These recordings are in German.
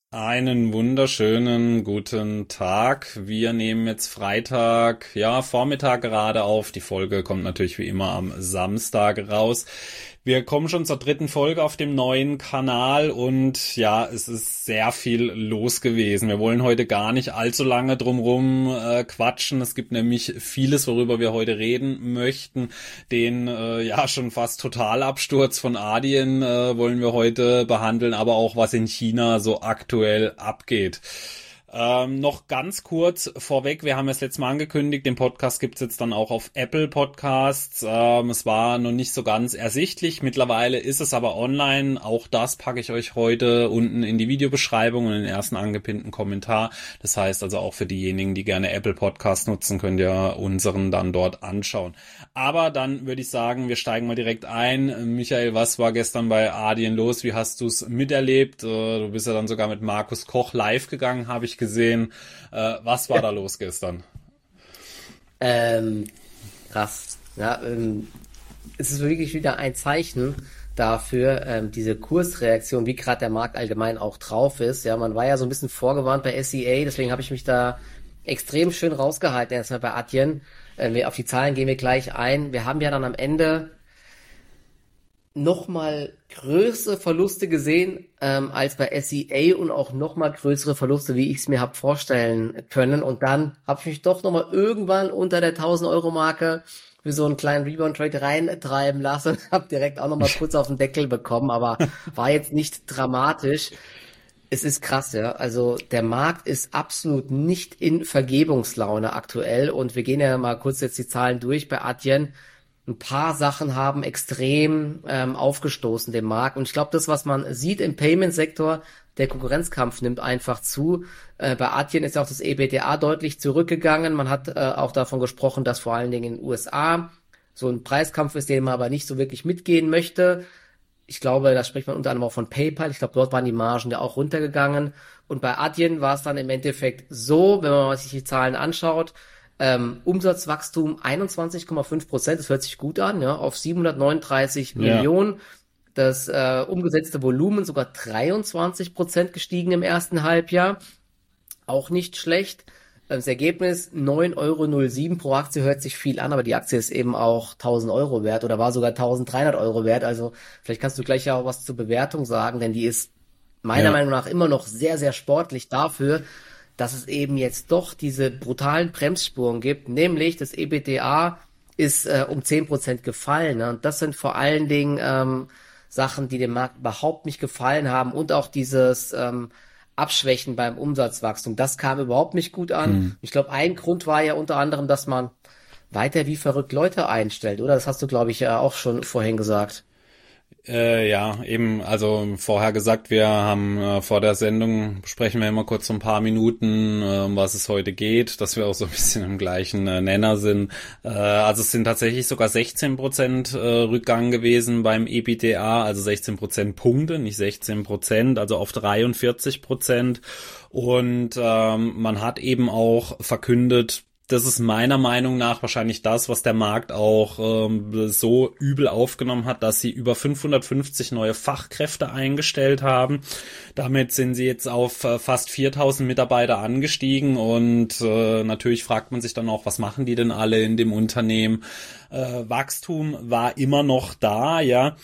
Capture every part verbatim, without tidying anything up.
Einen wunderschönen guten Tag. Wir nehmen jetzt Freitag, ja, Vormittag gerade auf. Die Folge kommt natürlich wie immer am Samstag raus. Wir kommen schon zur dritten Folge auf dem neuen Kanal und ja, es ist sehr viel los gewesen. Wir wollen heute gar nicht allzu lange drumrum äh, quatschen. Es gibt nämlich vieles, worüber wir heute reden möchten. Den äh, ja schon fast Totalabsturz von Adyen äh, wollen wir heute behandeln, aber auch was in China so aktuell abgeht. Ähm, noch ganz kurz vorweg, wir haben es letztes Mal angekündigt, den Podcast gibt's jetzt dann auch auf Apple Podcasts. Ähm, es war noch nicht so ganz ersichtlich, mittlerweile ist es aber online. Auch das packe ich euch heute unten in die Videobeschreibung und in den ersten angepinnten Kommentar. Das heißt also auch für diejenigen, die gerne Apple Podcasts nutzen, könnt ihr unseren dann dort anschauen. Aber dann würde ich sagen, wir steigen mal direkt ein. Michael, was war gestern bei Adyen los? Wie hast du es miterlebt? Äh, du bist ja dann sogar mit Markus Koch live gegangen, habe ich gesehen. Äh, was war Ja. da los gestern? Ähm, krass. Ja, ähm, es ist wirklich wieder ein Zeichen dafür, ähm, diese Kursreaktion, wie gerade der Markt allgemein auch drauf ist. Ja, man war ja so ein bisschen vorgewarnt bei S E A, deswegen habe ich mich da extrem schön rausgehalten erstmal bei Adyen. Äh, wir- auf die Zahlen gehen wir gleich ein. Wir haben ja dann am Ende nochmal größere Verluste gesehen ähm, als bei S E A und auch nochmal größere Verluste, wie ich es mir habe vorstellen können. Und dann habe ich mich doch nochmal irgendwann unter der tausend-Euro-Marke für so einen kleinen Rebound-Trade reintreiben lassen und habe direkt auch nochmal kurz auf den Deckel bekommen, aber war jetzt nicht dramatisch. Es ist krass, ja. Also der Markt ist absolut nicht in Vergebungslaune aktuell und wir gehen ja mal kurz jetzt die Zahlen durch bei Adyen. Ein paar Sachen haben extrem ähm, aufgestoßen, dem Markt. Und ich glaube, das, was man sieht im Payment-Sektor, der Konkurrenzkampf nimmt einfach zu. Äh, bei Adyen ist auch das E B T A deutlich zurückgegangen. Man hat äh, auch davon gesprochen, dass vor allen Dingen in den U S A so ein Preiskampf ist, den man aber nicht so wirklich mitgehen möchte. Ich glaube, da spricht man unter anderem auch von PayPal. Ich glaube, dort waren die Margen ja auch runtergegangen. Und bei Adyen war es dann im Endeffekt so, wenn man sich die Zahlen anschaut, ähm, Umsatzwachstum einundzwanzig Komma fünf Prozent, das hört sich gut an, ja, auf siebenhundertneununddreißig Ja. Millionen. Das äh, umgesetzte Volumen sogar dreiundzwanzig Prozent gestiegen im ersten Halbjahr. Auch nicht schlecht. Das Ergebnis neun Euro null sieben pro Aktie hört sich viel an, aber die Aktie ist eben auch tausend Euro wert oder war sogar tausenddreihundert Euro wert. Also vielleicht kannst du gleich ja auch was zur Bewertung sagen, denn die ist meiner Ja. Meinung nach immer noch sehr, sehr sportlich dafür, dass es eben jetzt doch diese brutalen Bremsspuren gibt, nämlich das E B T A ist äh, um zehn Prozent gefallen. Ne? Und das sind vor allen Dingen ähm, Sachen, die dem Markt überhaupt nicht gefallen haben und auch dieses ähm, Abschwächen beim Umsatzwachstum. Das kam überhaupt nicht gut an. Hm. Ich glaube, ein Grund war ja unter anderem, dass man weiter wie verrückt Leute einstellt, oder? Das hast du, glaube ich, ja auch schon vorhin gesagt. Äh, ja, eben, also vorher gesagt, wir haben äh, vor der Sendung sprechen wir immer kurz so ein paar Minuten, äh, um was es heute geht, dass wir auch so ein bisschen im gleichen äh, Nenner sind. Äh, also es sind tatsächlich sogar sechzehn Prozent äh, Rückgang gewesen beim E B T A, also sechzehn Prozent Punkte, nicht sechzehn Prozent, also auf dreiundvierzig Prozent. Und ähm, man hat eben auch verkündet, das ist meiner Meinung nach wahrscheinlich das, was der Markt auch ähm, so übel aufgenommen hat, dass sie über fünfhundertfünfzig neue Fachkräfte eingestellt haben. Damit sind sie jetzt auf äh, fast viertausend Mitarbeiter angestiegen und äh, natürlich fragt man sich dann auch, was machen die denn alle in dem Unternehmen? Äh, Wachstum war immer noch da, ja.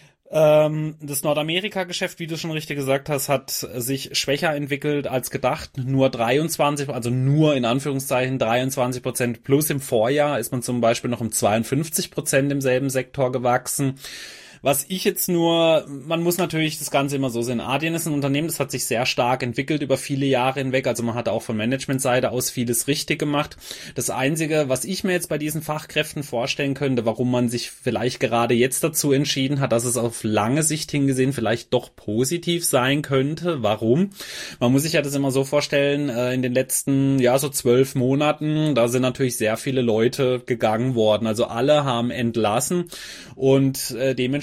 Ähm, das Nordamerika-Geschäft, wie du schon richtig gesagt hast, hat sich schwächer entwickelt als gedacht. Nur dreiundzwanzig, also nur in Anführungszeichen dreiundzwanzig Prozent plus im Vorjahr ist man zum Beispiel noch um zweiundfünfzig Prozent im selben Sektor gewachsen. Was ich jetzt nur, man muss natürlich das Ganze immer so sehen. Adyen ist ein Unternehmen, das hat sich sehr stark entwickelt über viele Jahre hinweg. Also man hat auch von Managementseite aus vieles richtig gemacht. Das Einzige, was ich mir jetzt bei diesen Fachkräften vorstellen könnte, warum man sich vielleicht gerade jetzt dazu entschieden hat, dass es auf lange Sicht hingesehen vielleicht doch positiv sein könnte. Warum? Man muss sich ja das immer so vorstellen, in den letzten, ja, so zwölf Monaten, da sind natürlich sehr viele Leute gegangen worden. Also alle haben entlassen und dementsprechend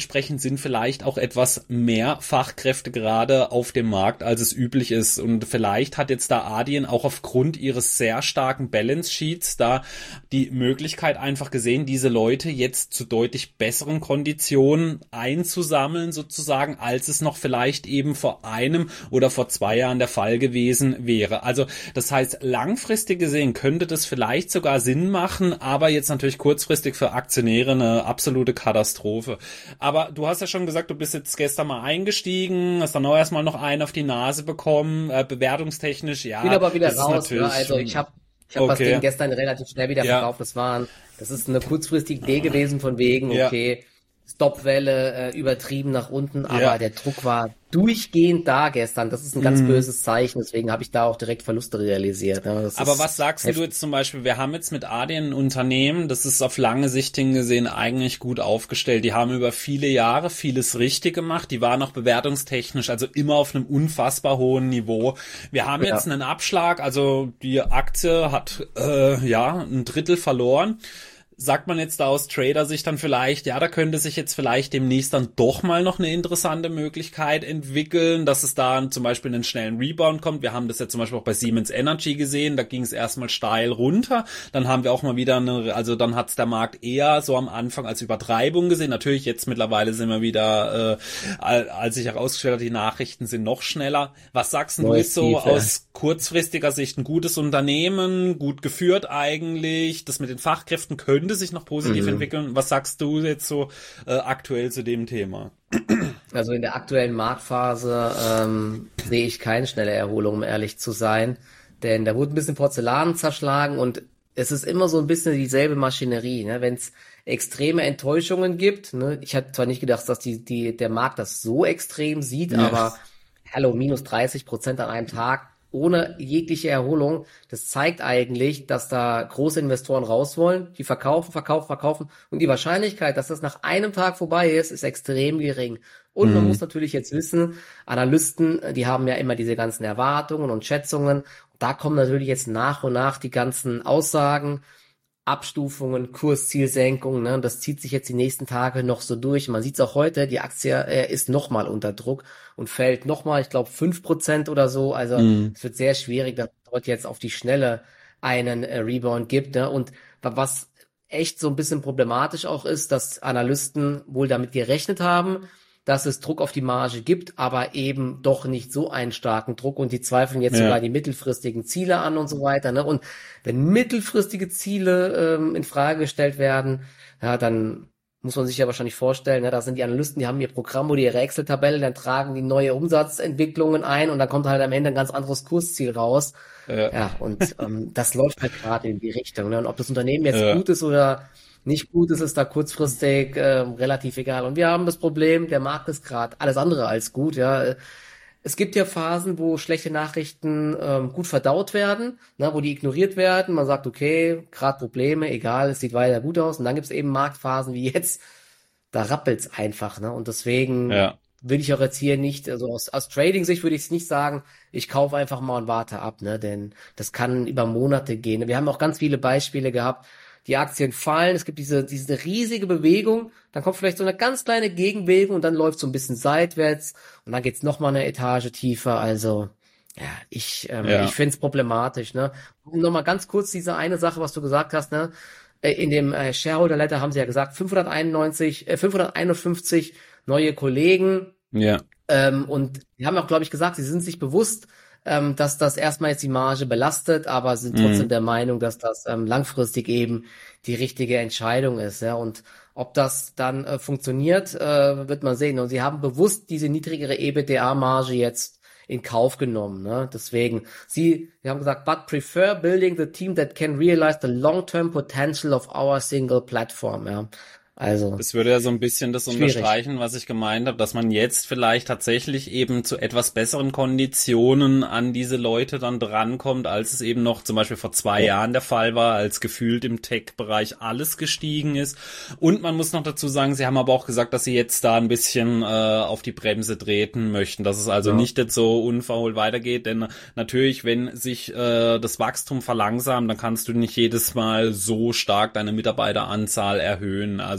dementsprechend sind vielleicht auch etwas mehr Fachkräfte gerade auf dem Markt, als es üblich ist. Und vielleicht hat jetzt da Adyen auch aufgrund ihres sehr starken Balance Sheets da die Möglichkeit einfach gesehen, diese Leute jetzt zu deutlich besseren Konditionen einzusammeln sozusagen, als es noch vielleicht eben vor einem oder vor zwei Jahren der Fall gewesen wäre. Also das heißt, langfristig gesehen könnte das vielleicht sogar Sinn machen, aber jetzt natürlich kurzfristig für Aktionäre eine absolute Katastrophe. Aber du hast ja schon gesagt, du bist jetzt gestern mal eingestiegen, hast dann auch erstmal noch einen auf die Nase bekommen, äh, bewertungstechnisch, ja. Ich bin aber wieder raus, ne? Also ich habe ich hab okay. das Ding gestern relativ schnell wieder ja. verkauft. Das waren, das ist eine kurzfristige Idee gewesen von wegen, okay, ja. Stopwelle äh, übertrieben nach unten, aber ja. der Druck war durchgehend da gestern. Das ist ein ganz mm. böses Zeichen, deswegen habe ich da auch direkt Verluste realisiert. Ja, das aber was sagst heftig. Du jetzt zum Beispiel, wir haben jetzt mit Adyen ein Unternehmen, das ist auf lange Sicht hingesehen eigentlich gut aufgestellt. Die haben über viele Jahre vieles richtig gemacht, die waren auch bewertungstechnisch, also immer auf einem unfassbar hohen Niveau. Wir haben ja. jetzt einen Abschlag, also die Aktie hat äh, ja ein Drittel verloren. Sagt man jetzt da aus Trader-Sicht dann vielleicht, ja, da könnte sich jetzt vielleicht demnächst dann doch mal noch eine interessante Möglichkeit entwickeln, dass es da zum Beispiel einen schnellen Rebound kommt. Wir haben das ja zum Beispiel auch bei Siemens Energy gesehen, da ging es erstmal steil runter, dann haben wir auch mal wieder eine, also dann hat es der Markt eher so am Anfang als Übertreibung gesehen. Natürlich jetzt mittlerweile sind wir wieder, äh, als sich herausgestellt hat, die Nachrichten sind noch schneller. Was sagst du jetzt so aus kurzfristiger Sicht? Ein gutes Unternehmen, gut geführt eigentlich, das mit den Fachkräften könnte sich noch positiv mhm. entwickeln. Was sagst du jetzt so äh, aktuell zu dem Thema? Also in der aktuellen Marktphase ähm, sehe ich keine schnelle Erholung, um ehrlich zu sein. Denn da wurde ein bisschen Porzellan zerschlagen und es ist immer so ein bisschen dieselbe Maschinerie. Ne? Wenn es extreme Enttäuschungen gibt, ne? Ich hatte zwar nicht gedacht, dass die, die, der Markt das so extrem sieht, ja. aber hallo, minus dreißig Prozent an einem Tag, ohne jegliche Erholung. Das zeigt eigentlich, dass da große Investoren raus wollen, die verkaufen, verkaufen, verkaufen und die Wahrscheinlichkeit, dass das nach einem Tag vorbei ist, ist extrem gering. Und mhm. man muss natürlich jetzt wissen, Analysten, die haben ja immer diese ganzen Erwartungen und Schätzungen. Da kommen natürlich jetzt nach und nach die ganzen Aussagen, Abstufungen, Kurszielsenkungen, ne? Das zieht sich jetzt die nächsten Tage noch so durch. Man sieht es auch heute, die Aktie äh, ist nochmal unter Druck und fällt nochmal, ich glaube, fünf Prozent oder so. Also mm. es wird sehr schwierig, dass dort jetzt auf die Schnelle einen äh, Rebound gibt. Ne? Und was echt so ein bisschen problematisch auch ist, dass Analysten wohl damit gerechnet haben, dass es Druck auf die Marge gibt, aber eben doch nicht so einen starken Druck und die zweifeln jetzt ja. sogar die mittelfristigen Ziele an und so weiter. Ne? Und wenn mittelfristige Ziele ähm, in Frage gestellt werden, ja, dann muss man sich ja wahrscheinlich vorstellen, ne, da sind die Analysten, die haben ihr Programm oder ihre Excel-Tabelle, dann tragen die neue Umsatzentwicklungen ein und dann kommt halt am Ende ein ganz anderes Kursziel raus. Ja, ja und ähm, das läuft halt gerade in die Richtung. Ne? Und ob das Unternehmen jetzt ja. gut ist oder nicht gut ist, ist da kurzfristig äh, relativ egal. Und wir haben das Problem, der Markt ist gerade alles andere als gut. Ja, es gibt ja Phasen, wo schlechte Nachrichten ähm, gut verdaut werden, ne, wo die ignoriert werden. Man sagt, okay, gerade Probleme, egal, es sieht weiter gut aus. Und dann gibt es eben Marktphasen wie jetzt, da rappelt's einfach. Ne? Und deswegen ja. will ich auch jetzt hier nicht, also aus, aus Trading-Sicht würde ich es nicht sagen, ich kaufe einfach mal und warte ab, ne, denn das kann über Monate gehen. Wir haben auch ganz viele Beispiele gehabt. Die Aktien fallen, es gibt diese diese riesige Bewegung, dann kommt vielleicht so eine ganz kleine Gegenbewegung und dann läuft so ein bisschen seitwärts und dann geht's noch mal eine Etage tiefer. Also ja, ich ähm, ja. ich finde es problematisch. Ne? Und noch mal ganz kurz diese eine Sache, was du gesagt hast. Ne? In dem äh, Shareholder Letter haben sie ja gesagt, fünfhunderteinundneunzig, äh, fünfhunderteinundfünfzig neue Kollegen. Ja. Ähm, und die haben auch, glaube ich, gesagt, sie sind sich bewusst, ähm, dass das erstmal jetzt die Marge belastet, aber sind trotzdem mhm. der Meinung, dass das ähm, langfristig eben die richtige Entscheidung ist. Ja, und ob das dann äh, funktioniert, äh, wird man sehen. Und sie haben bewusst diese niedrigere EBITDA-Marge jetzt in Kauf genommen. Ne? Deswegen, sie, sie haben gesagt, but prefer building the team that can realize the long-term potential of our single platform. Ja. Also das würde ja so ein bisschen das schwierig unterstreichen, was ich gemeint habe, dass man jetzt vielleicht tatsächlich eben zu etwas besseren Konditionen an diese Leute dann drankommt, als es eben noch zum Beispiel vor zwei ja. Jahren der Fall war, als gefühlt im Tech-Bereich alles gestiegen ist. Und man muss noch dazu sagen, sie haben aber auch gesagt, dass sie jetzt da ein bisschen äh, auf die Bremse treten möchten, dass es also ja. nicht jetzt so unverhohlt weitergeht, denn natürlich, wenn sich äh, das Wachstum verlangsamt, dann kannst du nicht jedes Mal so stark deine Mitarbeiteranzahl erhöhen. Also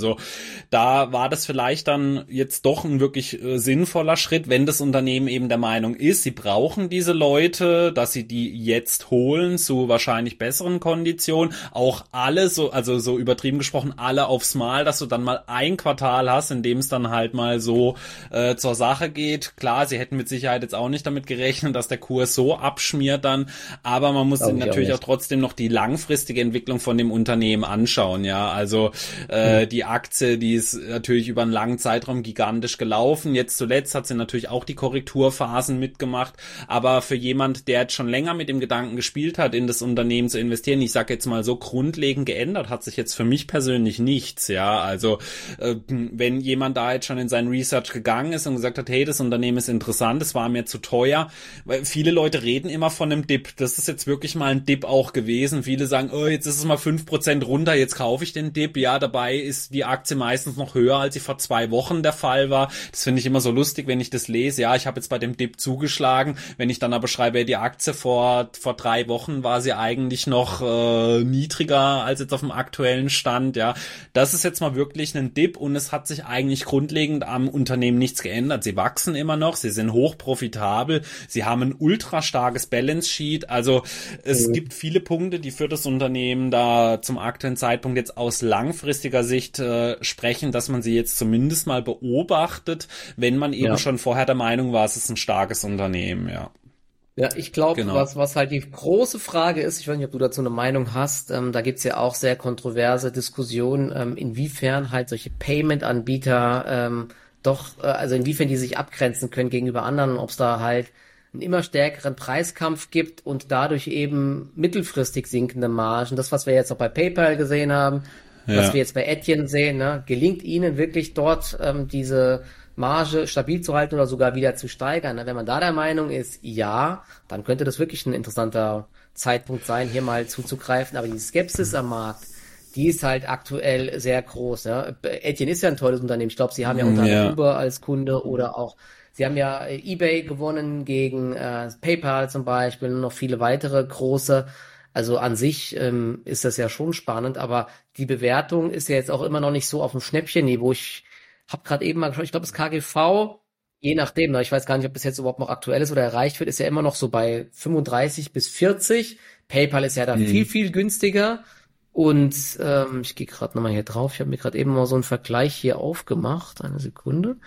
Also da war das vielleicht dann jetzt doch ein wirklich äh, sinnvoller Schritt, wenn das Unternehmen eben der Meinung ist, sie brauchen diese Leute, dass sie die jetzt holen zu wahrscheinlich besseren Konditionen. Auch alle, so also so übertrieben gesprochen, alle aufs Mal, dass du dann mal ein Quartal hast, in dem es dann halt mal so äh, zur Sache geht. Klar, sie hätten mit Sicherheit jetzt auch nicht damit gerechnet, dass der Kurs so abschmiert dann, aber man muss natürlich auch, auch trotzdem noch die langfristige Entwicklung von dem Unternehmen anschauen, ja, also äh, mhm. die Aktie, die ist natürlich über einen langen Zeitraum gigantisch gelaufen, jetzt zuletzt hat sie natürlich auch die Korrekturphasen mitgemacht, aber für jemand, der jetzt schon länger mit dem Gedanken gespielt hat, in das Unternehmen zu investieren, ich sag jetzt mal so, grundlegend geändert hat sich jetzt für mich persönlich nichts, ja, also äh, wenn jemand da jetzt schon in sein Research gegangen ist und gesagt hat, hey, das Unternehmen ist interessant, es war mir zu teuer, weil viele Leute reden immer von einem Dip, das ist jetzt wirklich mal ein Dip auch gewesen, viele sagen, oh, jetzt ist es mal fünf Prozent runter, jetzt kaufe ich den Dip, ja, dabei ist die Aktie meistens noch höher, als sie vor zwei Wochen der Fall war, das finde ich immer so lustig, wenn ich das lese, ja, ich habe jetzt bei dem Dip zugeschlagen, wenn ich dann aber schreibe, die Aktie vor vor drei Wochen war sie eigentlich noch äh, niedriger als jetzt auf dem aktuellen Stand, ja, das ist jetzt mal wirklich ein Dip und es hat sich eigentlich grundlegend am Unternehmen nichts geändert, sie wachsen immer noch, sie sind hoch profitabel, sie haben ein ultra starkes Balance Sheet, also es mhm. gibt viele Punkte, die für das Unternehmen da zum aktuellen Zeitpunkt jetzt aus langfristiger Sicht äh, sprechen, dass man sie jetzt zumindest mal beobachtet, wenn man eben ja. schon vorher der Meinung war, es ist ein starkes Unternehmen, ja. Ja, ich glaube, genau. was was halt die große Frage ist, ich weiß nicht, ob du dazu eine Meinung hast, ähm, da gibt's ja auch sehr kontroverse Diskussionen, ähm, inwiefern halt solche Payment-Anbieter ähm, doch, äh, also inwiefern die sich abgrenzen können gegenüber anderen, ob es da halt einen immer stärkeren Preiskampf gibt und dadurch eben mittelfristig sinkende Margen. Das, was wir jetzt auch bei PayPal gesehen haben, ja. was wir jetzt bei Etienne sehen, ne, gelingt ihnen wirklich dort ähm, diese Marge stabil zu halten oder sogar wieder zu steigern. Ne? Wenn man da der Meinung ist, ja, dann könnte das wirklich ein interessanter Zeitpunkt sein, hier mal zuzugreifen. Aber die Skepsis am Markt, die ist halt aktuell sehr groß. Ja? Etienne ist ja ein tolles Unternehmen. Ich glaube, sie haben ja unter anderem ja. Uber als Kunde oder auch, sie haben ja eBay gewonnen gegen äh, PayPal zum Beispiel und noch viele weitere große. Also an sich ähm, ist das ja schon spannend, aber die Bewertung ist ja jetzt auch immer noch nicht so auf dem Schnäppchenniveau. Ich hab gerade eben mal geschaut, ich glaube, das K G V, je nachdem, ich weiß gar nicht, ob das jetzt überhaupt noch aktuell ist oder erreicht wird, ist ja immer noch so bei fünfunddreißig bis vierzig. PayPal ist ja da hm. viel, viel günstiger. Und ähm, ich gehe gerade nochmal hier drauf. Ich habe mir gerade eben mal so einen Vergleich hier aufgemacht. Eine Sekunde.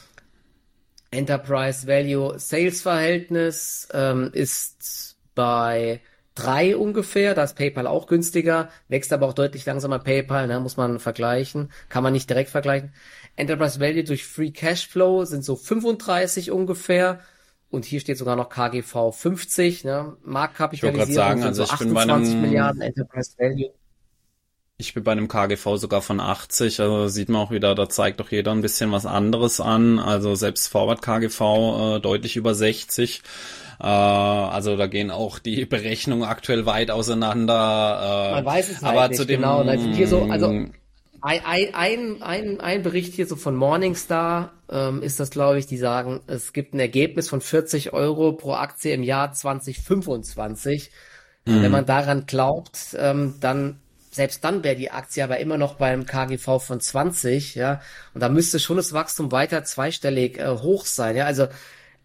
Enterprise Value Sales Verhältnis ähm, ist bei drei ungefähr, da ist PayPal auch günstiger, wächst aber auch deutlich langsamer PayPal, ne, muss man vergleichen, kann man nicht direkt vergleichen. Enterprise Value durch Free Cashflow sind so fünfunddreißig ungefähr und hier steht sogar noch K G V fünfzig, ne, Marktkapitalisierung ich sagen, sind also so ich bin bei achtundzwanzig einem, Milliarden Enterprise Value. Ich bin bei einem K G V sogar von achtzig, also sieht man auch wieder, da zeigt doch jeder ein bisschen was anderes an, also selbst Forward K G V äh, deutlich über sechzig. Also da gehen auch die Berechnungen aktuell weit auseinander. Man weiß es halt aber nicht, zu dem, genau. Hier so, also ein, ein, ein, ein Bericht hier so von Morningstar ähm, ist das, glaube ich, die sagen, es gibt ein Ergebnis von vierzig Euro pro Aktie im Jahr zwanzig fünfundzwanzig. Mhm. Wenn man daran glaubt, ähm, dann selbst dann wäre die Aktie aber immer noch beim K G V von zwanzig, ja. Und da müsste schon das Wachstum weiter zweistellig äh, hoch sein, ja. Also äh,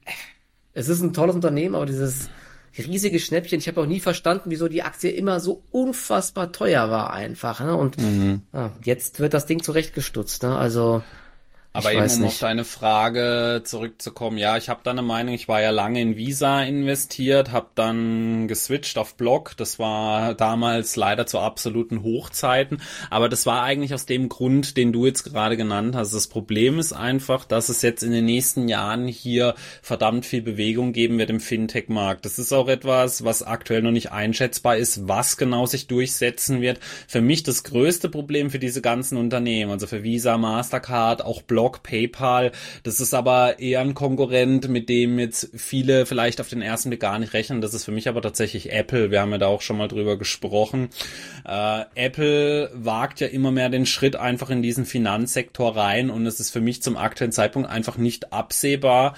es ist ein tolles Unternehmen, aber dieses riesige Schnäppchen, ich habe auch nie verstanden, wieso die Aktie immer so unfassbar teuer war einfach. Ne? Und mhm. ja, jetzt wird das Ding zurechtgestutzt. Ne? Also Aber eben, um auf deine Frage zurückzukommen, ja, ich habe da eine Meinung, ich war ja lange in Visa investiert, habe dann geswitcht auf Block, das war damals leider zu absoluten Hochzeiten, aber das war eigentlich aus dem Grund, den du jetzt gerade genannt hast. Das Problem ist einfach, dass es jetzt in den nächsten Jahren hier verdammt viel Bewegung geben wird im Fintech-Markt. Das ist auch etwas, was aktuell noch nicht einschätzbar ist, was genau sich durchsetzen wird. Für mich das größte Problem für diese ganzen Unternehmen, also für Visa, Mastercard, auch Block, PayPal, das ist aber eher ein Konkurrent, mit dem jetzt viele vielleicht auf den ersten Blick gar nicht rechnen. Das ist für mich aber tatsächlich Apple. Wir haben ja da auch schon mal drüber gesprochen. Äh, Apple wagt ja immer mehr den Schritt einfach in diesen Finanzsektor rein und es ist für mich zum aktuellen Zeitpunkt einfach nicht absehbar,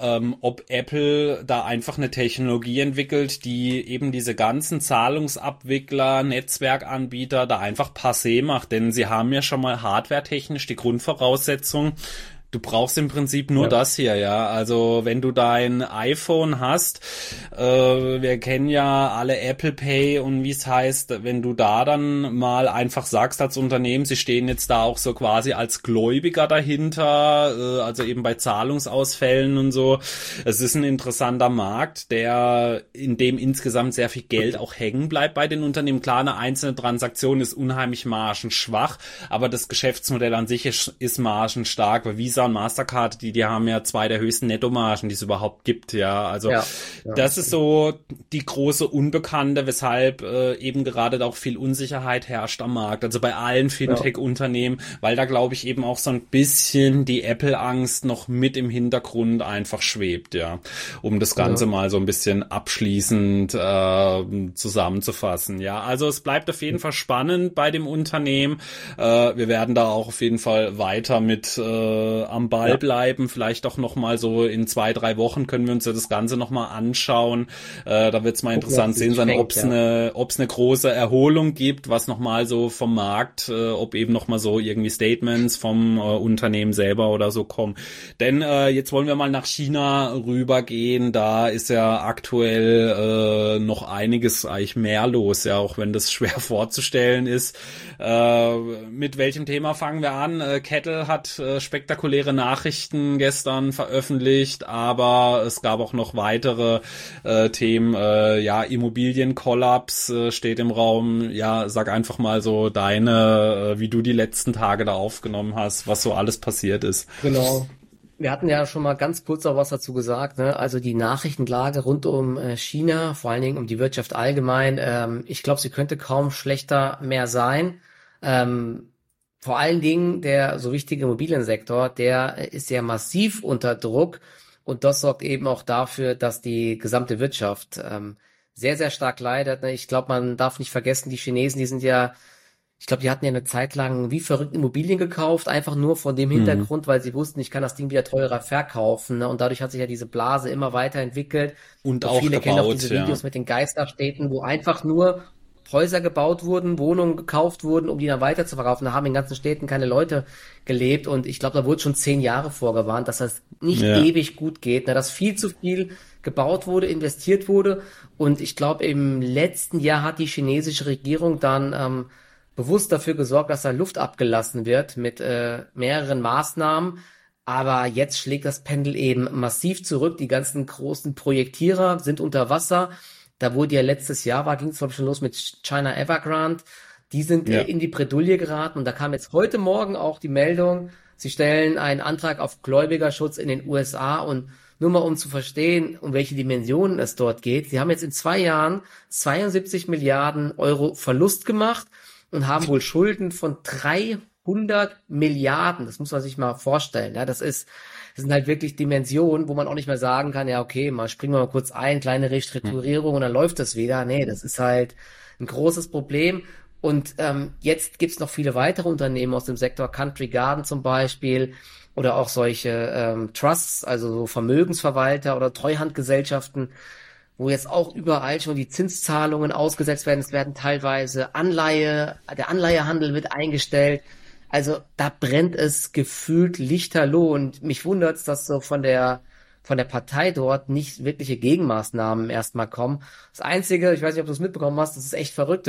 ähm, ob Apple da einfach eine Technologie entwickelt, die eben diese ganzen Zahlungsabwickler, Netzwerkanbieter da einfach passé macht, denn sie haben ja schon mal hardwaretechnisch die Grundvoraussetzung. Du brauchst im Prinzip nur ja. das hier, ja. Also wenn du dein iPhone hast, äh, wir kennen ja alle Apple Pay und wie es heißt, wenn du da dann mal einfach sagst als Unternehmen, sie stehen jetzt da auch so quasi als Gläubiger dahinter, äh, also eben bei Zahlungsausfällen und so. Es ist ein interessanter Markt, der in dem insgesamt sehr viel Geld auch hängen bleibt bei den Unternehmen. Klar, eine einzelne Transaktion ist unheimlich margenschwach, aber das Geschäftsmodell an sich ist, ist margenstark, weil Visa und Mastercard, die, die haben ja zwei der höchsten Nettomargen, die es überhaupt gibt, ja. Also ja, ja, das ist so die große Unbekannte, weshalb äh, eben gerade auch viel Unsicherheit herrscht am Markt. Also bei allen Fintech-Unternehmen, ja. weil da glaube ich eben auch so ein bisschen die Apple-Angst noch mit im Hintergrund einfach schwebt, ja. Um das Ganze ja. mal so ein bisschen abschließend äh, zusammenzufassen, ja. Also es bleibt auf jeden Fall spannend bei dem Unternehmen. Äh, wir werden da auch auf jeden Fall weiter mit äh, am Ball ja. bleiben, vielleicht auch noch mal so in zwei, drei Wochen können wir uns ja das Ganze noch mal anschauen. Äh, da wird es mal interessant sehen sein, ob es ja. eine, ob es eine große Erholung gibt, was noch mal so vom Markt, äh, ob eben noch mal so irgendwie Statements vom äh, Unternehmen selber oder so kommen. Denn äh, jetzt wollen wir mal nach China rübergehen. Da ist ja aktuell äh, noch einiges eigentlich mehr los, ja, auch wenn das schwer vorzustellen ist. Äh, mit welchem Thema fangen wir an? Äh, Kettle hat äh, spektakuläre Nachrichten gestern veröffentlicht, aber es gab auch noch weitere äh, Themen. Äh, ja, Immobilienkollaps äh, steht im Raum. Ja, sag einfach mal so deine, äh, wie du die letzten Tage da aufgenommen hast, was so alles passiert ist. Genau. Wir hatten ja schon mal ganz kurz auch was dazu gesagt, ne? Also die Nachrichtenlage rund um äh, China, vor allen Dingen um die Wirtschaft allgemein, ähm, ich glaube, sie könnte kaum schlechter mehr sein. Ähm, Vor allen Dingen der so wichtige Immobiliensektor, der ist ja massiv unter Druck und das sorgt eben auch dafür, dass die gesamte Wirtschaft ähm, sehr, sehr stark leidet. Ich glaube, man darf nicht vergessen, die Chinesen, die sind ja, ich glaube, die hatten ja eine Zeit lang wie verrückt Immobilien gekauft, einfach nur von dem Hintergrund, mhm. weil sie wussten, ich kann das Ding wieder teurer verkaufen. Ne? Und dadurch hat sich ja diese Blase immer weiterentwickelt. Und, und auch viele gebaut, kennen auch diese ja. Videos mit den Geisterstädten, wo einfach nur Häuser gebaut wurden, Wohnungen gekauft wurden, um die dann weiter zu verkaufen. Da haben in ganzen Städten keine Leute gelebt und ich glaube, da wurde schon zehn Jahre vorgewarnt, dass das nicht ja. ewig gut geht, ne? Dass viel zu viel gebaut wurde, investiert wurde und ich glaube, im letzten Jahr hat die chinesische Regierung dann ähm, bewusst dafür gesorgt, dass da Luft abgelassen wird mit äh, mehreren Maßnahmen, aber jetzt schlägt das Pendel eben massiv zurück. Die ganzen großen Projektierer sind unter Wasser. Da wurde ja letztes Jahr, war ging es schon los mit China Evergrande, die sind ja. in die Bredouille geraten und da kam jetzt heute Morgen auch die Meldung, sie stellen einen Antrag auf Gläubigerschutz in den U S A und nur mal um zu verstehen, um welche Dimensionen es dort geht, sie haben jetzt in zwei Jahren zweiundsiebzig Milliarden Euro Verlust gemacht und haben wohl Schulden von dreihundert Milliarden, das muss man sich mal vorstellen, ja, das ist Das sind halt wirklich Dimensionen, wo man auch nicht mehr sagen kann, ja, okay, mal springen wir mal kurz ein, kleine Restrukturierung und dann läuft das wieder. Nee, das ist halt ein großes Problem. Und ähm, jetzt gibt's noch viele weitere Unternehmen aus dem Sektor, Country Garden zum Beispiel, oder auch solche ähm, Trusts, also so Vermögensverwalter oder Treuhandgesellschaften, wo jetzt auch überall schon die Zinszahlungen ausgesetzt werden. Es werden teilweise Anleihe, der Anleihehandel wird eingestellt. Also da brennt es gefühlt lichterloh und mich wundert's, dass so von der von der Partei dort nicht wirkliche Gegenmaßnahmen erstmal kommen. Das Einzige, ich weiß nicht, ob du es mitbekommen hast, das ist echt verrückt,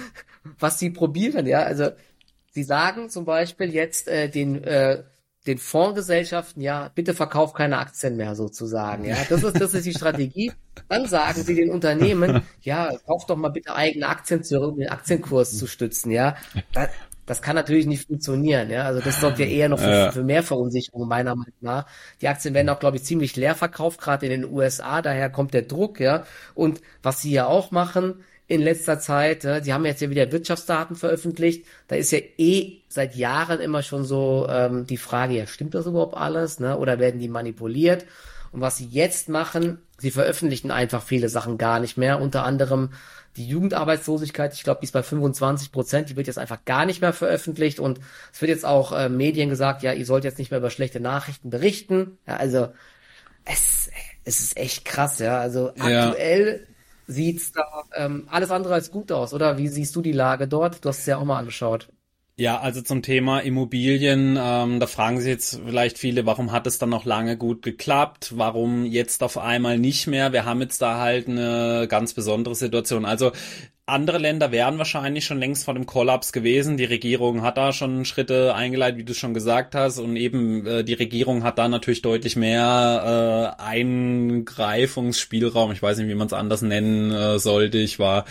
was sie probieren, ja. Also sie sagen zum Beispiel jetzt äh, den äh, den Fondsgesellschaften, ja, bitte verkauf keine Aktien mehr sozusagen, ja. Das ist das ist die Strategie. Dann sagen sie den Unternehmen, ja, kauf doch mal bitte eigene Aktien zurück, um den Aktienkurs zu stützen, ja. Das, Das kann natürlich nicht funktionieren, ja. Also das sorgt ja eher noch für, ja. für mehr Verunsicherung, meiner Meinung nach. Die Aktien werden auch, glaube ich, ziemlich leer verkauft, gerade in den U S A, daher kommt der Druck, ja. Und was sie ja auch machen in letzter Zeit, ja, die haben jetzt ja wieder Wirtschaftsdaten veröffentlicht, da ist ja eh seit Jahren immer schon so ähm, die Frage, ja, stimmt das überhaupt alles, ne? Oder werden die manipuliert? Und was sie jetzt machen, sie veröffentlichen einfach viele Sachen gar nicht mehr, unter anderem die Jugendarbeitslosigkeit, ich glaube, die ist bei fünfundzwanzig Prozent, die wird jetzt einfach gar nicht mehr veröffentlicht und es wird jetzt auch äh, Medien gesagt, ja, ihr sollt jetzt nicht mehr über schlechte Nachrichten berichten. Ja, also es, es ist echt krass, ja. Also Ja. aktuell sieht's da ähm, alles andere als gut aus, oder? Wie siehst du die Lage dort? Du hast es ja auch mal angeschaut. Ja, also zum Thema Immobilien, ähm, da fragen sich jetzt vielleicht viele, warum hat es dann noch lange gut geklappt? Warum jetzt auf einmal nicht mehr? Wir haben jetzt da halt eine ganz besondere Situation. Also andere Länder wären wahrscheinlich schon längst vor dem Kollaps gewesen. Die Regierung hat da schon Schritte eingeleitet, wie du schon gesagt hast. Und eben äh, die Regierung hat da natürlich deutlich mehr äh, Eingreifungsspielraum. Ich weiß nicht, wie man es anders nennen äh, sollte. Ich war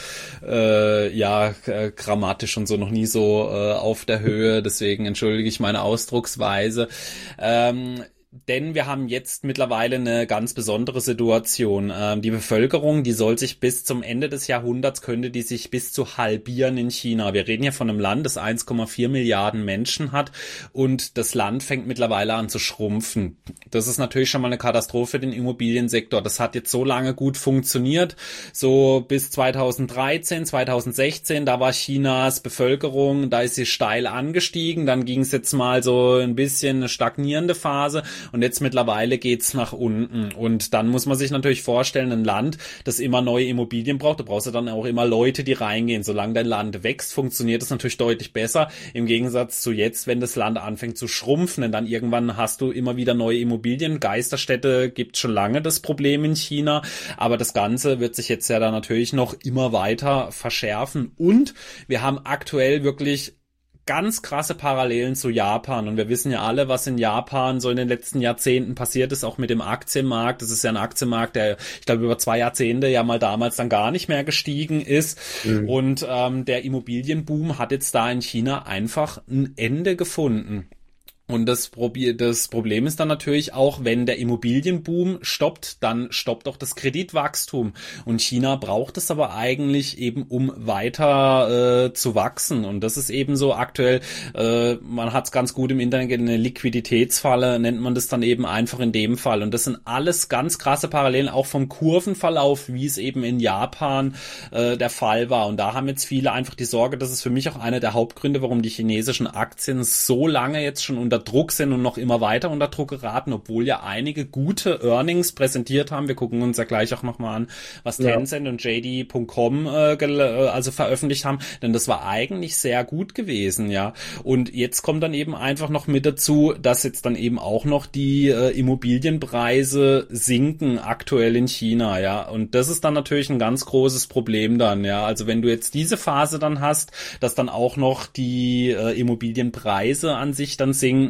äh, ja äh, grammatisch und so noch nie so äh, auf der Höhe. Deswegen entschuldige ich meine Ausdrucksweise. Ähm, Denn wir haben jetzt mittlerweile eine ganz besondere Situation. Ähm, die Bevölkerung, die soll sich bis zum Ende des Jahrhunderts, könnte die sich bis zu halbieren in China. Wir reden hier von einem Land, das eins Komma vier Milliarden Menschen hat und das Land fängt mittlerweile an zu schrumpfen. Das ist natürlich schon mal eine Katastrophe für den Immobiliensektor. Das hat jetzt so lange gut funktioniert, so bis zweitausenddreizehn, zweitausendsechzehn, da war Chinas Bevölkerung, da ist sie steil angestiegen, dann ging es jetzt mal so ein bisschen eine stagnierende Phase. Und jetzt mittlerweile geht's nach unten. Und dann muss man sich natürlich vorstellen, ein Land, das immer neue Immobilien braucht, da brauchst du dann auch immer Leute, die reingehen. Solange dein Land wächst, funktioniert das natürlich deutlich besser. Im Gegensatz zu jetzt, wenn das Land anfängt zu schrumpfen, denn dann irgendwann hast du immer wieder neue Immobilien. Geisterstädte gibt's schon lange das Problem in China. Aber das Ganze wird sich jetzt ja dann natürlich noch immer weiter verschärfen. Und wir haben aktuell wirklich ganz krasse Parallelen zu Japan und wir wissen ja alle, was in Japan so in den letzten Jahrzehnten passiert ist, auch mit dem Aktienmarkt. Das ist ja ein Aktienmarkt, der, ich glaube, über zwei Jahrzehnte ja mal damals dann gar nicht mehr gestiegen ist. Mhm. Und ähm, der Immobilienboom hat jetzt da in China einfach ein Ende gefunden. Und das, Probi- das Problem ist dann natürlich auch, wenn der Immobilienboom stoppt, dann stoppt auch das Kreditwachstum. Und China braucht es aber eigentlich eben, um weiter äh, zu wachsen. Und das ist eben so aktuell, äh, man hat es ganz gut im Internet, eine Liquiditätsfalle nennt man das dann eben einfach in dem Fall. Und das sind alles ganz krasse Parallelen, auch vom Kurvenverlauf, wie es eben in Japan äh, der Fall war. Und da haben jetzt viele einfach die Sorge, das ist für mich auch einer der Hauptgründe, warum die chinesischen Aktien so lange jetzt schon unter Druck sind und noch immer weiter unter Druck geraten, obwohl ja einige gute Earnings präsentiert haben. Wir gucken uns ja gleich auch nochmal an, was ja. Tencent und J D Punkt com äh, gel- also veröffentlicht haben, denn das war eigentlich sehr gut gewesen, ja. Und jetzt kommt dann eben einfach noch mit dazu, dass jetzt dann eben auch noch die äh, Immobilienpreise sinken aktuell in China, ja. Und das ist dann natürlich ein ganz großes Problem dann, ja. Also wenn du jetzt diese Phase dann hast, dass dann auch noch die äh, Immobilienpreise an sich dann sinken,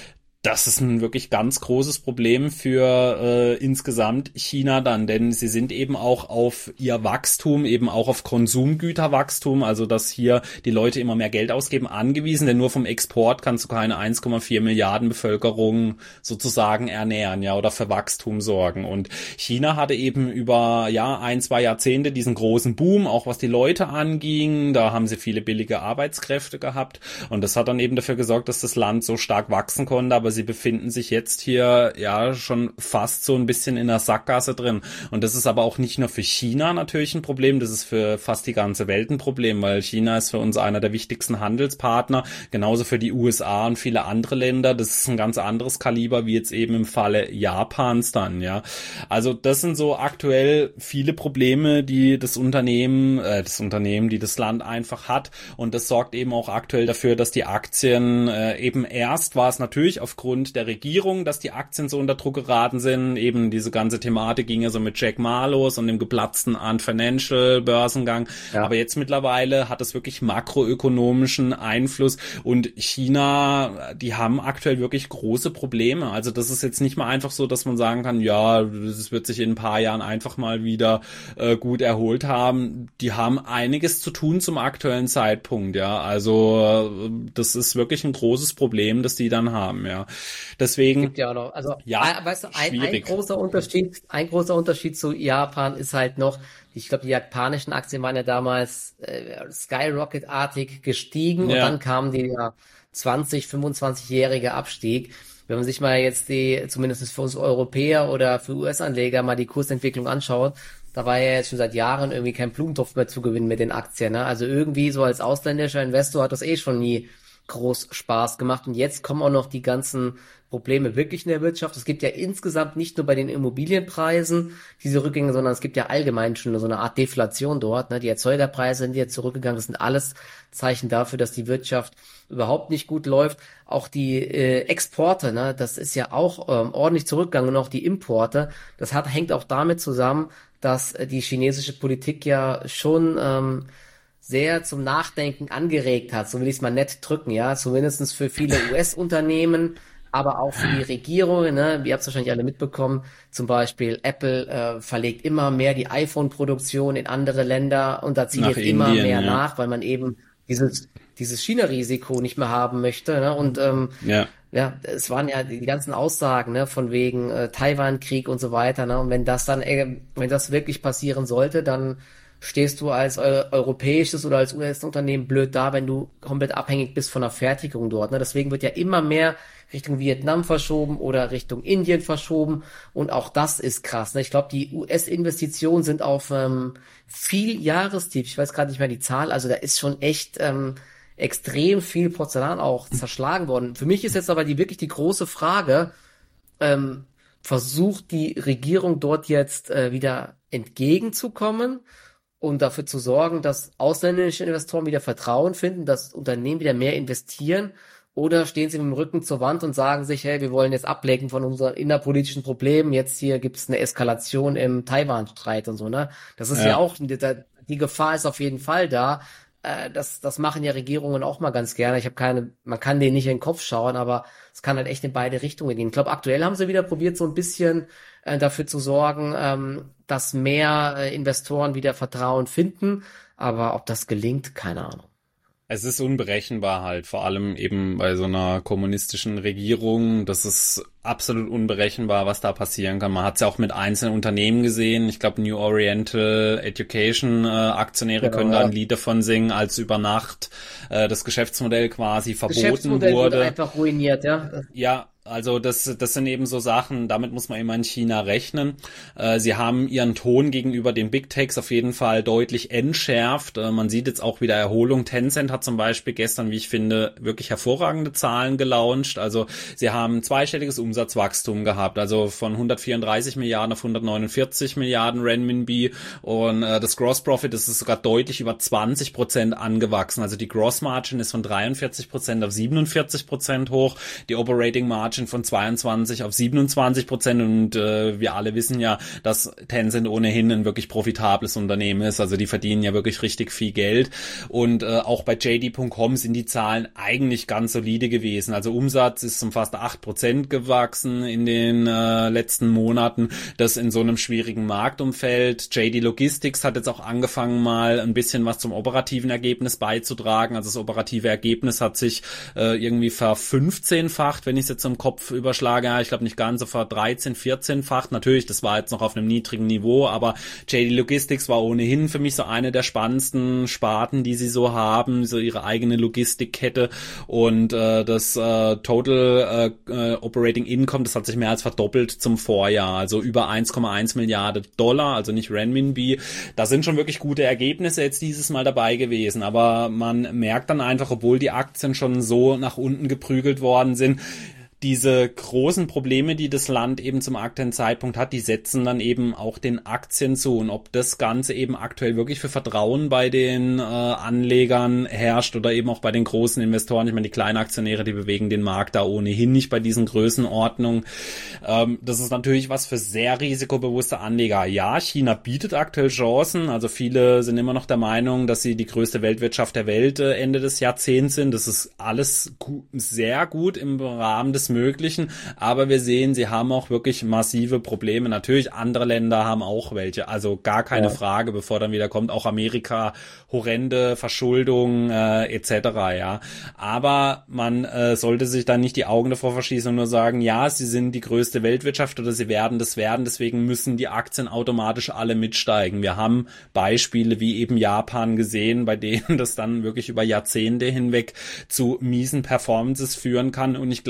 das ist ein wirklich ganz großes Problem für äh, insgesamt China dann, denn sie sind eben auch auf ihr Wachstum, eben auch auf Konsumgüterwachstum, also dass hier die Leute immer mehr Geld ausgeben, angewiesen, denn nur vom Export kannst du keine eins Komma vier Milliarden Bevölkerung sozusagen ernähren, ja, oder für Wachstum sorgen. Und China hatte eben über ja ein, zwei Jahrzehnte diesen großen Boom, auch was die Leute anging, da haben sie viele billige Arbeitskräfte gehabt und das hat dann eben dafür gesorgt, dass das Land so stark wachsen konnte, aber sie befinden sich jetzt hier ja schon fast so ein bisschen in der Sackgasse drin. Und das ist aber auch nicht nur für China natürlich ein Problem, das ist für fast die ganze Welt ein Problem, weil China ist für uns einer der wichtigsten Handelspartner, genauso für die U S A und viele andere Länder. Das ist ein ganz anderes Kaliber, wie jetzt eben im Falle Japans dann, ja. Also das sind so aktuell viele Probleme, die das Unternehmen, äh, das Unternehmen, die das Land einfach hat. Und das sorgt eben auch aktuell dafür, dass die Aktien äh, eben erst war es natürlich auf Aufgrund der Regierung, dass die Aktien so unter Druck geraten sind. Eben diese ganze Thematik ging ja so mit Jack Ma los und dem geplatzten Ant Financial Börsengang. Ja. Aber jetzt mittlerweile hat es wirklich makroökonomischen Einfluss und China, die haben aktuell wirklich große Probleme. Also das ist jetzt nicht mal einfach so, dass man sagen kann, ja, das wird sich in ein paar Jahren einfach mal wieder äh, gut erholt haben. Die haben einiges zu tun zum aktuellen Zeitpunkt, ja. Also äh, das ist wirklich ein großes Problem, das die dann haben, ja. Deswegen. Gibt ja auch noch, also, ja, weißt du, ein, ein großer Unterschied, ein großer Unterschied zu Japan ist halt noch, ich glaube, die japanischen Aktien waren ja damals äh, Skyrocket-artig gestiegen ja. Und dann kam der zwanzig, fünfundzwanzigjährige Abstieg. Wenn man sich mal jetzt die, zumindest für uns Europäer oder für U S-Anleger mal die Kursentwicklung anschaut, da war ja jetzt schon seit Jahren irgendwie kein Blumentopf mehr zu gewinnen mit den Aktien, ne? Also irgendwie so als ausländischer Investor hat das eh schon nie groß Spaß gemacht. Und jetzt kommen auch noch die ganzen Probleme wirklich in der Wirtschaft. Es gibt ja insgesamt nicht nur bei den Immobilienpreisen diese Rückgänge, sondern es gibt ja allgemein schon so eine Art Deflation dort. Ne? Die Erzeugerpreise sind jetzt zurückgegangen. Das sind alles Zeichen dafür, dass die Wirtschaft überhaupt nicht gut läuft. Auch die äh, Exporte, ne, das ist ja auch ähm, ordentlich zurückgegangen und auch die Importe. Das hat hängt auch damit zusammen, dass äh, die chinesische Politik ja schon ähm, sehr zum Nachdenken angeregt hat, so will ich es mal nett drücken, ja, zumindestens für viele U S-Unternehmen, aber auch für die Regierung, ne, ihr habt es wahrscheinlich alle mitbekommen, zum Beispiel Apple äh, verlegt immer mehr die iPhone-Produktion in andere Länder und da zieht Nach jetzt immer Indien, mehr ja. nach, weil man eben dieses dieses China-Risiko nicht mehr haben möchte, ne, und ähm, Ja. ja, es waren ja die ganzen Aussagen, ne, von wegen äh, Taiwan-Krieg und so weiter, ne, und wenn das dann, äh, wenn das wirklich passieren sollte, dann stehst du als eu europäisches oder als U S-Unternehmen blöd da, wenn du komplett abhängig bist von der Fertigung dort, ne, deswegen wird ja immer mehr Richtung Vietnam verschoben oder Richtung Indien verschoben und auch das ist krass, ne, ich glaube, die U S-Investitionen sind auf ähm, viel Jahrestief, ich weiß gerade nicht mehr die Zahl, also da ist schon echt ähm, extrem viel Porzellan auch zerschlagen worden. Für mich ist jetzt aber die wirklich die große Frage, ähm, versucht die Regierung dort jetzt äh, wieder entgegenzukommen und dafür zu sorgen, dass ausländische Investoren wieder Vertrauen finden, dass Unternehmen wieder mehr investieren, oder stehen sie mit dem Rücken zur Wand und sagen sich, hey, wir wollen jetzt ablenken von unseren innerpolitischen Problemen, jetzt hier gibt es eine Eskalation im Taiwan-Streit und so, ne? Das ist ja, ja auch, die, die Gefahr ist auf jeden Fall da. Das, das machen ja Regierungen auch mal ganz gerne. Ich habe keine, man kann denen nicht in den Kopf schauen, aber es kann halt echt in beide Richtungen gehen. Ich glaube, aktuell haben sie wieder probiert, so ein bisschen äh, dafür zu sorgen, ähm, dass mehr äh, Investoren wieder Vertrauen finden. Aber ob das gelingt, keine Ahnung. Es ist unberechenbar halt, vor allem eben bei so einer kommunistischen Regierung. Das ist absolut unberechenbar, was da passieren kann. Man hat es ja auch mit einzelnen Unternehmen gesehen. Ich glaube, New Oriental Education äh, Aktionäre genau, können da ein Lied davon singen, als über Nacht äh, das Geschäftsmodell quasi verboten Geschäftsmodell wurde. wurde einfach ruiniert, ja. Ja. Also das, das sind eben so Sachen, damit muss man immer in China rechnen. Äh, sie haben ihren Ton gegenüber den Big Techs auf jeden Fall deutlich entschärft. Äh, man sieht jetzt auch wieder Erholung. Tencent hat zum Beispiel gestern, wie ich finde, wirklich hervorragende Zahlen gelauncht. Also sie haben zweistelliges Umsatzwachstum gehabt, also von hundertvierunddreißig Milliarden auf hundertneunundvierzig Milliarden Renminbi, und äh, das Gross Profit ist sogar deutlich über zwanzig Prozent angewachsen. Also die Gross Margin ist von dreiundvierzig Prozent auf siebenundvierzig Prozent hoch, die Operating Margin von zweiundzwanzig auf siebenundzwanzig Prozent, und äh, wir alle wissen ja, dass Tencent ohnehin ein wirklich profitables Unternehmen ist, also die verdienen ja wirklich richtig viel Geld, und äh, auch bei J D Punkt com sind die Zahlen eigentlich ganz solide gewesen, also Umsatz ist um fast acht Prozent gewachsen in den äh, letzten Monaten, das in so einem schwierigen Marktumfeld. J D Logistics hat jetzt auch angefangen, mal ein bisschen was zum operativen Ergebnis beizutragen, also das operative Ergebnis hat sich äh, irgendwie verfünfzehnfacht, wenn ich es jetzt im Kopf überschlage, ja, ich glaube nicht ganz, so ver dreizehn, vierzehnfacht. Natürlich, das war jetzt noch auf einem niedrigen Niveau, aber J D Logistics war ohnehin für mich so eine der spannendsten Sparten, die sie so haben, so ihre eigene Logistikkette, und äh, das äh, Total äh, Operating Income, das hat sich mehr als verdoppelt zum Vorjahr, also über eins Komma eins Milliarden Dollar, also nicht Renminbi. Da sind schon wirklich gute Ergebnisse jetzt dieses Mal dabei gewesen, aber man merkt dann einfach, obwohl die Aktien schon so nach unten geprügelt worden sind, diese großen Probleme, die das Land eben zum aktuellen Zeitpunkt hat, die setzen dann eben auch den Aktien zu. Und ob das Ganze eben aktuell wirklich für Vertrauen bei den äh, Anlegern herrscht oder eben auch bei den großen Investoren, ich meine, die kleinen Aktionäre, die bewegen den Markt da ohnehin nicht bei diesen Größenordnungen. Ähm, das ist natürlich was für sehr risikobewusste Anleger. Ja, China bietet aktuell Chancen. Also viele sind immer noch der Meinung, dass sie die größte Weltwirtschaft der Welt äh, Ende des Jahrzehnts sind. Das ist alles gu- sehr gut im Rahmen des Möglichen, aber wir sehen, sie haben auch wirklich massive Probleme. Natürlich, andere Länder haben auch welche, also gar keine ja. Frage, bevor dann wieder kommt, auch Amerika, horrende Verschuldung äh, et cetera, ja. Aber man äh, sollte sich dann nicht die Augen davor verschließen und nur sagen, ja, sie sind die größte Weltwirtschaft oder sie werden das werden, deswegen müssen die Aktien automatisch alle mitsteigen. Wir haben Beispiele wie eben Japan gesehen, bei denen das dann wirklich über Jahrzehnte hinweg zu miesen Performances führen kann, und ich glaube zum Beispiel,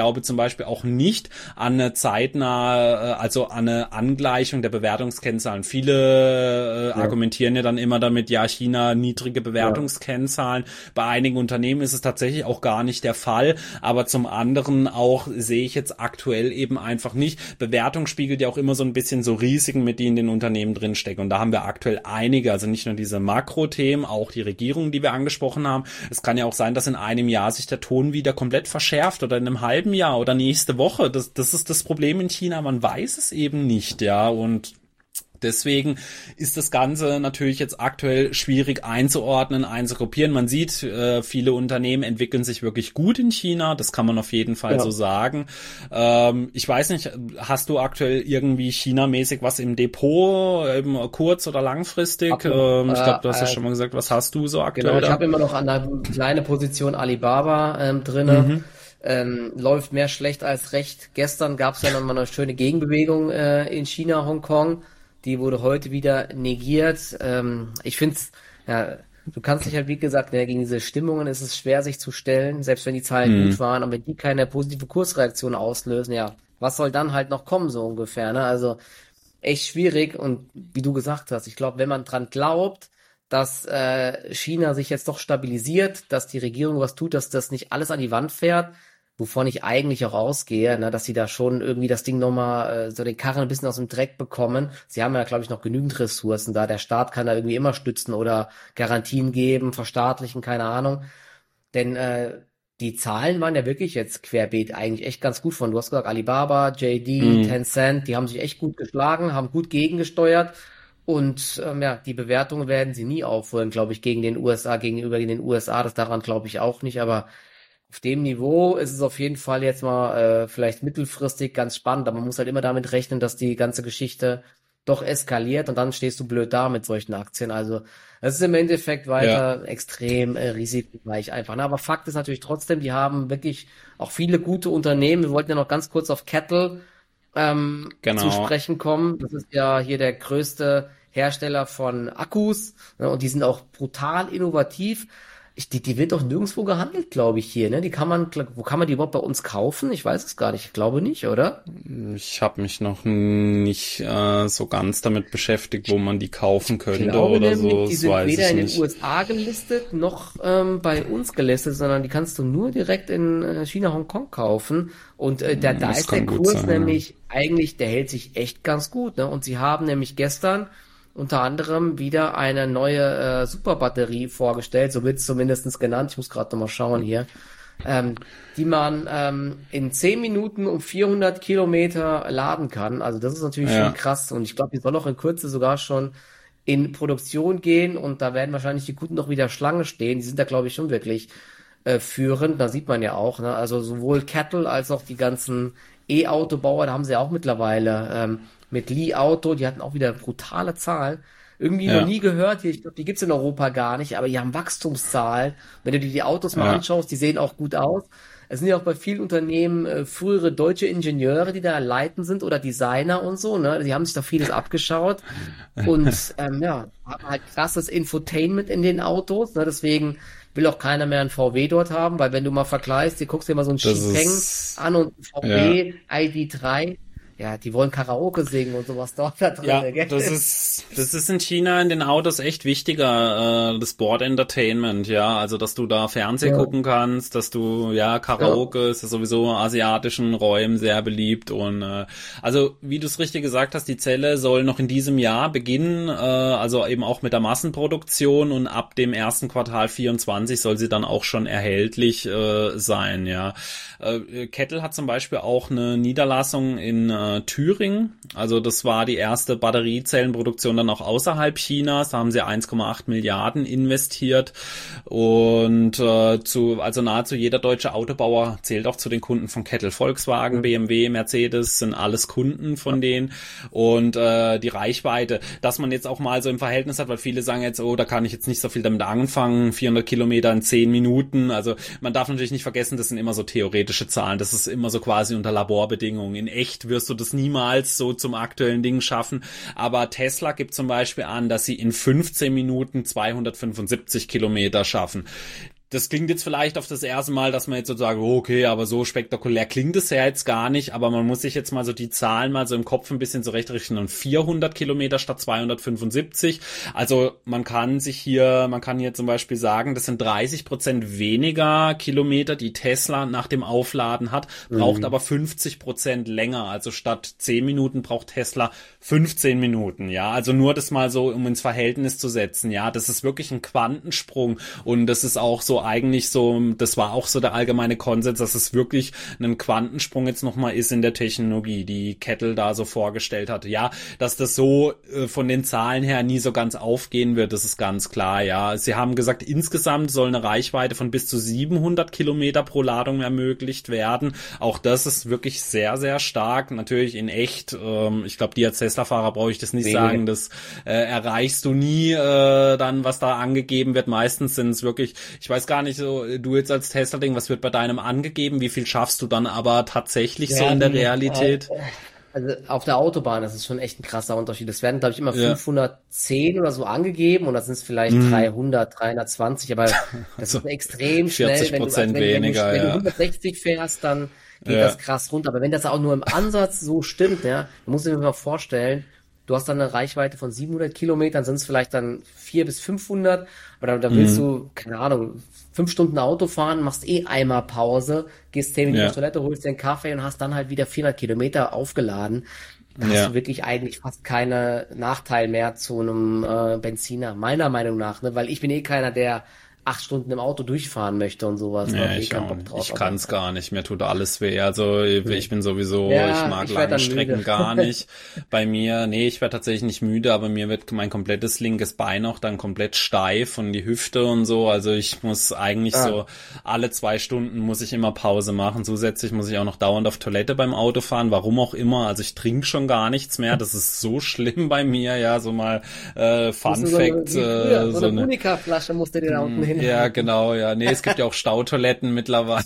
Beispiel auch nicht an eine zeitnah, also an eine Angleichung der Bewertungskennzahlen. Viele äh, ja. argumentieren ja dann immer damit, ja, China niedrige Bewertungskennzahlen. Ja. Bei einigen Unternehmen ist es tatsächlich auch gar nicht der Fall, aber zum anderen auch sehe ich jetzt aktuell eben einfach nicht. Bewertung spiegelt ja auch immer so ein bisschen so Risiken mit, die in den Unternehmen drinstecken. Und da haben wir aktuell einige, also nicht nur diese Makrothemen, auch die Regierungen, die wir angesprochen haben. Es kann ja auch sein, dass in einem Jahr sich der Ton wieder komplett verschärft oder in einem halben Jahr oder nächste Woche. Das, das ist das Problem in China. Man weiß es eben nicht, ja, und deswegen ist das Ganze natürlich jetzt aktuell schwierig einzuordnen, einzugruppieren. Man sieht, äh, viele Unternehmen entwickeln sich wirklich gut in China. Das kann man auf jeden Fall ja. so sagen. Ähm, ich weiß nicht, hast du aktuell irgendwie China-mäßig was im Depot, eben kurz- oder langfristig? Ab, ähm, ich glaube, du hast ja äh, schon mal gesagt, was hast du so aktuell? Genau, ich habe immer noch an einer kleinen Position Alibaba ähm, drinne. Mhm. Ähm, läuft mehr schlecht als recht. Gestern gab es ja nochmal eine schöne Gegenbewegung äh, in China, Hongkong. Die wurde heute wieder negiert. Ähm, ich finde es, ja, du kannst dich halt, wie gesagt, ja, gegen diese Stimmungen ist es schwer, sich zu stellen, selbst wenn die Zahlen mhm. gut waren, aber wenn die keine positive Kursreaktion auslösen, ja, was soll dann halt noch kommen, so ungefähr, ne? Also echt schwierig und wie du gesagt hast, ich glaube, wenn man dran glaubt, dass äh, China sich jetzt doch stabilisiert, dass die Regierung was tut, dass das nicht alles an die Wand fährt, wovon ich eigentlich auch ausgehe, ne, dass sie da schon irgendwie das Ding nochmal, äh, so den Karren ein bisschen aus dem Dreck bekommen. Sie haben ja, glaube ich, noch genügend Ressourcen da. Der Staat kann da irgendwie immer stützen oder Garantien geben, verstaatlichen, keine Ahnung. Denn äh, die Zahlen waren ja wirklich jetzt querbeet eigentlich echt ganz gut von. Du hast gesagt, Alibaba, J D, mhm. Tencent, die haben sich echt gut geschlagen, haben gut gegengesteuert. Und ähm, ja, die Bewertungen werden sie nie aufholen, glaube ich, gegen den U S A, gegenüber den U S A. Das daran glaube ich auch nicht, aber auf dem Niveau ist es auf jeden Fall jetzt mal äh, vielleicht mittelfristig ganz spannend, aber man muss halt immer damit rechnen, dass die ganze Geschichte doch eskaliert und dann stehst du blöd da mit solchen Aktien. Also es ist im Endeffekt weiter ja. extrem äh, risikoreich einfach. Ne? Aber Fakt ist natürlich trotzdem, die haben wirklich auch viele gute Unternehmen. Wir wollten ja noch ganz kurz auf Kettle ähm, genau. zu sprechen kommen. Das ist ja hier der größte Hersteller von Akkus, ne? Und die sind auch brutal innovativ. Ich, die, die wird doch nirgendwo gehandelt, glaube ich, hier, ne? Die kann man, wo kann man die überhaupt bei uns kaufen? Ich weiß es gar nicht. Ich glaube nicht, oder? Ich habe mich noch nicht äh, so ganz damit beschäftigt, wo man die kaufen könnte ich glaube oder nämlich, so. Die sind weder in den U S A gelistet, noch ähm, bei uns gelistet, sondern die kannst du nur direkt in äh, China, Hongkong kaufen. Und äh, da, da ist der Kurs sein, nämlich, ja. eigentlich, der hält sich echt ganz gut, ne? Und sie haben nämlich gestern unter anderem wieder eine neue äh, Superbatterie vorgestellt, so wird es zumindest genannt, ich muss gerade nochmal schauen hier, ähm, die man ähm, in zehn Minuten um vierhundert Kilometer laden kann. Also das ist natürlich ja. schon krass und ich glaube, die soll auch in Kürze sogar schon in Produktion gehen und da werden wahrscheinlich die Kunden noch wieder Schlange stehen. Die sind da, glaube ich, schon wirklich äh, führend, da sieht man ja auch, ne? Also sowohl Kettle als auch die ganzen E-Autobauer, da haben sie auch mittlerweile ähm, mit Li Auto, die hatten auch wieder brutale Zahlen. Irgendwie ja. noch nie gehört, ich glaube, die gibt's in Europa gar nicht, aber die haben Wachstumszahlen. Wenn du dir die Autos mal ja. anschaust, die sehen auch gut aus. Es sind ja auch bei vielen Unternehmen äh, frühere deutsche Ingenieure, die da leiten sind oder Designer und so, ne? Die haben sich da vieles abgeschaut und ähm, ja, haben halt krasses Infotainment in den Autos, ne? Deswegen will auch keiner mehr einen V W dort haben, weil wenn du mal vergleichst, du guckst dir mal so einen Xpeng an und einen V W ja. I D drei, ja, die wollen Karaoke singen und sowas dort da drin. Ja, gell? das ist, das ist in China in den Autos echt wichtiger, äh, das Board Entertainment, ja, also, dass du da Fernsehen ja. gucken kannst, dass du, ja, Karaoke ja. ist ja sowieso in asiatischen Räumen sehr beliebt und, äh, also, wie du es richtig gesagt hast, die Zelle soll noch in diesem Jahr beginnen, äh, also eben auch mit der Massenproduktion und ab dem ersten Quartal vierundzwanzig soll sie dann auch schon erhältlich, äh, sein, ja. Äh, Kettle hat zum Beispiel auch eine Niederlassung in, äh, Thüringen, also das war die erste Batteriezellenproduktion dann auch außerhalb Chinas, da haben sie eins Komma acht Milliarden investiert und äh, zu also nahezu jeder deutsche Autobauer zählt auch zu den Kunden von Kettle. Volkswagen, B M W, Mercedes sind alles Kunden von denen und äh, die Reichweite, dass man jetzt auch mal so im Verhältnis hat, weil viele sagen jetzt, oh, da kann ich jetzt nicht so viel damit anfangen, vierhundert Kilometer in zehn Minuten, also man darf natürlich nicht vergessen, das sind immer so theoretische Zahlen, das ist immer so quasi unter Laborbedingungen, in echt wirst du das niemals so zum aktuellen Ding schaffen, aber Tesla gibt zum Beispiel an, dass sie in fünfzehn Minuten zweihundertfünfundsiebzig Kilometer schaffen. das klingt jetzt vielleicht auf das erste Mal, dass man jetzt so sagt, okay, aber so spektakulär klingt es ja jetzt gar nicht, aber man muss sich jetzt mal so die Zahlen mal so im Kopf ein bisschen zurechtrechnen. Und vierhundert Kilometer statt zweihundertfünfundsiebzig. Also man kann sich hier, man kann hier zum Beispiel sagen, das sind dreißig Prozent weniger Kilometer, die Tesla nach dem Aufladen hat, braucht mhm. aber fünfzig Prozent länger. Also statt zehn Minuten braucht Tesla fünfzehn Minuten, ja. Also nur das mal so, um ins Verhältnis zu setzen, ja. Das ist wirklich ein Quantensprung und das ist auch so eigentlich so, das war auch so der allgemeine Konsens, dass es wirklich ein Quantensprung jetzt nochmal ist in der Technologie, die Kettle da so vorgestellt hatte. Ja, dass das so äh, von den Zahlen her nie so ganz aufgehen wird, das ist ganz klar, ja. Sie haben gesagt, insgesamt soll eine Reichweite von bis zu siebenhundert Kilometer pro Ladung ermöglicht werden. Auch das ist wirklich sehr, sehr stark. Natürlich in echt, ähm, ich glaube, die als Tesla-Fahrer brauche ich das nicht Wenige. sagen, das äh, erreichst du nie äh, dann, was da angegeben wird. Meistens sind es wirklich, ich weiß gar nicht so, du jetzt als Tesla-Ding, was wird bei deinem angegeben? Wie viel schaffst du dann aber tatsächlich ja, so in der Realität? Also auf der Autobahn, das ist schon echt ein krasser Unterschied. Es werden, glaube ich, immer ja. fünfhundertzehn oder so angegeben und das sind es vielleicht mm. dreihundert, dreihundzwanzig, aber das also ist extrem schnell. vierzig Prozent wenn du, wenn, weniger, wenn, du, wenn ja. du hundertsechzig fährst, dann geht ja. das krass runter. Aber wenn das auch nur im Ansatz so stimmt, ja, dann musst du dir mal vorstellen, du hast dann eine Reichweite von siebenhundert Kilometern, sind es vielleicht dann vierhundert bis fünfhundert, aber da, da willst mhm. du, keine Ahnung, fünf Stunden Auto fahren, machst eh einmal Pause, gehst zehn Minuten ja. auf Toilette, holst dir einen Kaffee und hast dann halt wieder vierhundert Kilometer aufgeladen. Da ja. hast du wirklich eigentlich fast keinen Nachteil mehr zu einem äh, Benziner, meiner Meinung nach, ne? Weil ich bin eh keiner, der acht Stunden im Auto durchfahren möchte und sowas. Ja, ich eh ich kann es gar nicht, mir tut alles weh. Also ich bin sowieso, ja, ich mag ich lange Strecken müde. gar nicht. Bei mir, nee, ich werde tatsächlich nicht müde, aber mir wird mein komplettes linkes Bein auch dann komplett steif und die Hüfte und so. Also ich muss eigentlich ah. so alle zwei Stunden muss ich immer Pause machen. Zusätzlich muss ich auch noch dauernd auf Toilette beim Autofahren, warum auch immer. Also ich trinke schon gar nichts mehr. Das ist so schlimm bei mir, ja, so mal äh, Fun Fact. So eine, äh, so eine Unica-Flasche musst du dir da unten hin. Ja, genau, ja. Nee, es gibt ja auch Stautoiletten mittlerweile.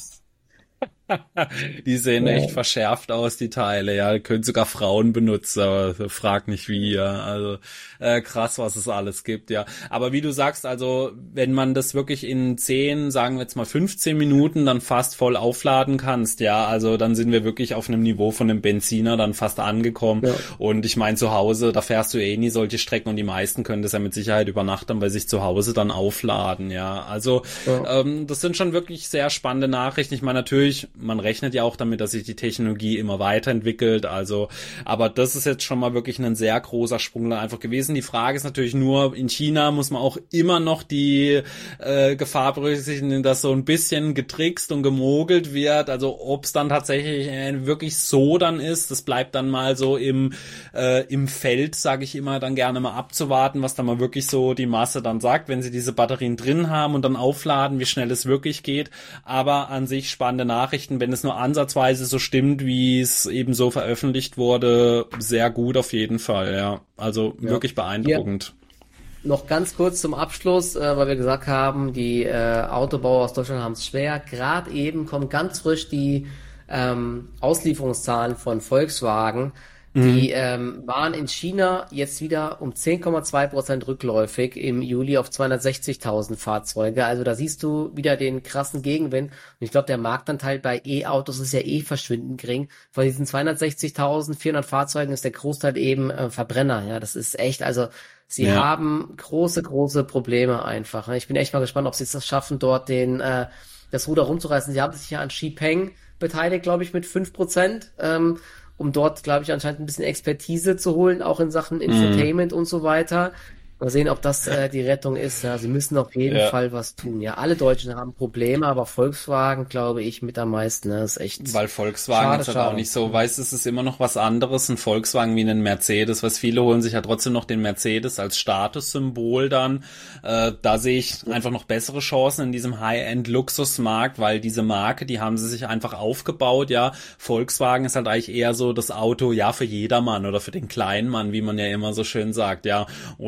Die sehen ja. echt verschärft aus, die Teile, ja. Können sogar Frauen benutzen, aber frag nicht wie, ja. Also äh, krass, was es alles gibt, ja. Aber wie du sagst, also wenn man das wirklich in zehn, sagen wir jetzt mal fünfzehn Minuten dann fast voll aufladen kannst, ja, also dann sind wir wirklich auf einem Niveau von einem Benziner dann fast angekommen. Ja. Und ich meine, zu Hause, da fährst du eh nie solche Strecken und die meisten können das ja mit Sicherheit über Nacht dann bei sich zu Hause dann aufladen, ja. Also ja. Ähm, das sind schon wirklich sehr spannende Nachrichten. Ich meine, natürlich, man rechnet ja auch damit, dass sich die Technologie immer weiterentwickelt, also, aber das ist jetzt schon mal wirklich ein sehr großer Sprung da einfach gewesen. Die Frage ist natürlich nur, in China muss man auch immer noch die äh, Gefahr berücksichtigen, dass so ein bisschen getrickst und gemogelt wird, also ob es dann tatsächlich äh, wirklich so dann ist, das bleibt dann mal so im äh, im Feld, sage ich immer, dann gerne mal abzuwarten, was dann mal wirklich so die Masse dann sagt, wenn sie diese Batterien drin haben und dann aufladen, wie schnell es wirklich geht, aber an sich spannende Nachrichten, wenn es nur ansatzweise so stimmt, wie es eben so veröffentlicht wurde, sehr gut auf jeden Fall, ja. Also ja. wirklich beeindruckend. Ja. Noch ganz kurz zum Abschluss, äh, weil wir gesagt haben, die äh, Autobauer aus Deutschland haben es schwer. Gerade eben kommen ganz frisch die ähm, Auslieferungszahlen von Volkswagen. Die mhm. ähm, waren in China jetzt wieder um zehn Komma zwei Prozent rückläufig im Juli auf zweihundertsechzigtausend Fahrzeuge. Also da siehst du wieder den krassen Gegenwind. Und ich glaube, der Marktanteil bei E-Autos ist ja eh verschwindend gering. Von diesen zweihundertsechzigtausendvierhundert Fahrzeugen ist der Großteil eben äh, Verbrenner. Ja, das ist echt, also sie ja. haben große, große Probleme einfach. Ich bin echt mal gespannt, ob sie es schaffen, dort den äh, das Ruder rumzureißen. Sie haben sich ja an Xpeng beteiligt, glaube ich, mit fünf Prozent. Ähm, um dort, glaube ich, anscheinend ein bisschen Expertise zu holen, auch in Sachen Infotainment mm. und so weiter. Mal sehen, ob das äh, die Rettung ist. Ja, sie müssen auf jeden ja. Fall was tun. Ja, alle Deutschen haben Probleme, aber Volkswagen, glaube ich, mit am meisten. Ne? Das ist echt Weil Volkswagen schade, ist halt schade. auch nicht so, weißt du, es ist immer noch was anderes, ein Volkswagen wie ein Mercedes, was viele holen sich ja trotzdem noch den Mercedes als Statussymbol dann. Äh, da sehe ich einfach noch bessere Chancen in diesem High-End-Luxusmarkt, weil diese Marke, die haben sie sich einfach aufgebaut, ja. Volkswagen ist halt eigentlich eher so das Auto, ja, für jedermann oder für den kleinen Mann, wie man ja immer so schön sagt, ja. Und da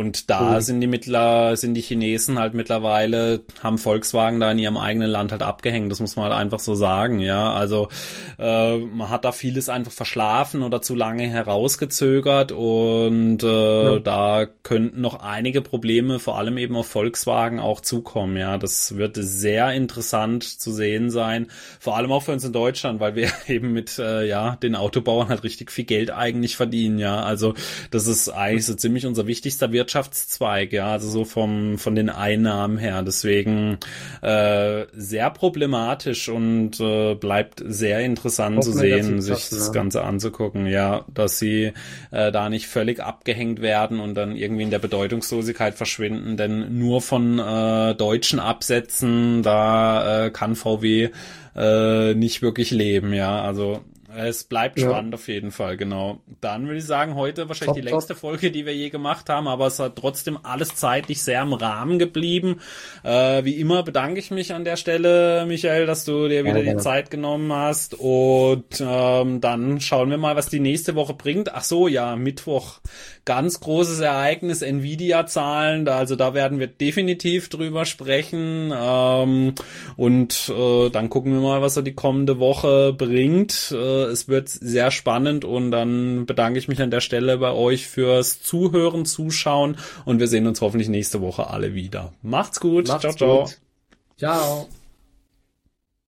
da sind die mittler, sind die Chinesen halt mittlerweile, haben Volkswagen da in ihrem eigenen Land halt abgehängt. Das muss man halt einfach so sagen, ja. Also äh, man hat da vieles einfach verschlafen oder zu lange herausgezögert und äh, ja. da könnten noch einige Probleme, vor allem eben auf Volkswagen auch zukommen, ja. Das wird sehr interessant zu sehen sein, vor allem auch für uns in Deutschland, weil wir eben mit äh, ja den Autobauern halt richtig viel Geld eigentlich verdienen, ja. Also das ist eigentlich so ziemlich unser wichtigster Wirtschaftszweig, ja, also so vom von den Einnahmen her. Deswegen äh, sehr problematisch und äh, bleibt sehr interessant Hoffen zu sehen, sich passen, das ja. Ganze anzugucken, ja, dass sie äh, da nicht völlig abgehängt werden und dann irgendwie in der Bedeutungslosigkeit verschwinden, denn nur von äh, deutschen Absätzen, da äh, kann V W äh, nicht wirklich leben, ja, also es bleibt ja. spannend auf jeden Fall, genau. Dann würde ich sagen, heute wahrscheinlich top, die längste top. Folge, die wir je gemacht haben, aber es hat trotzdem alles zeitlich sehr im Rahmen geblieben. Äh, wie immer bedanke ich mich an der Stelle, Michael, dass du dir wieder ja, die Zeit genommen hast und ähm, dann schauen wir mal, was die nächste Woche bringt. Ach so, ja, Mittwoch. Ganz großes Ereignis, Nvidia-Zahlen, also da werden wir definitiv drüber sprechen ähm, und äh, dann gucken wir mal, was so die kommende Woche bringt. Äh, es wird sehr spannend und dann bedanke ich mich an der Stelle bei euch fürs Zuhören, Zuschauen und wir sehen uns hoffentlich nächste Woche alle wieder. Macht's gut. Macht's ciao, ciao. Gut. Ciao.